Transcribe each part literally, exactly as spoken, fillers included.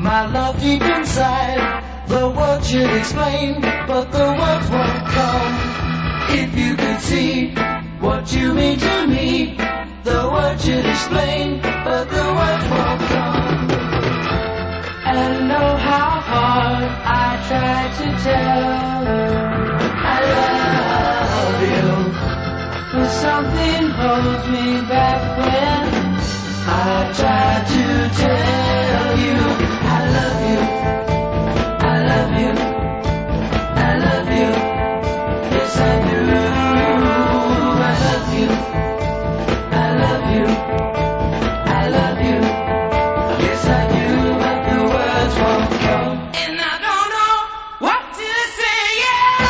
my love deep inside. The words should explain, but the words won't come. If you could see what you mean to me, the words should explain, but the words won't come. And know how hard I try to tell you I love you, but something holds me back when I try to tell you I love you, I love you, I love you, yes I do, I love you, I love you, I love you, yes I do, but the words won't come. And I don't know what to say, yeah.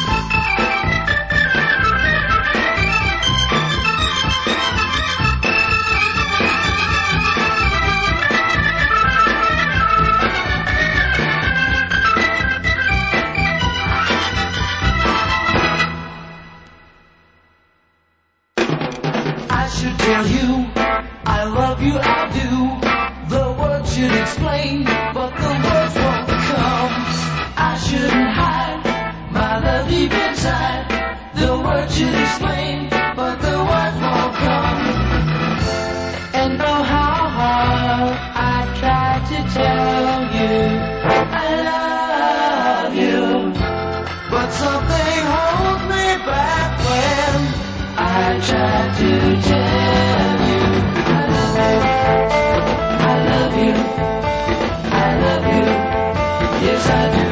I should tell you, I love you, I do. The words should explain, but the words won't come. I shouldn't hide my love deep inside. The words should explain, but the words won't come. And know how hard I try to tell you I love you, but something holds me back when I try to tell you I love you, I love you, I love you, yes I do.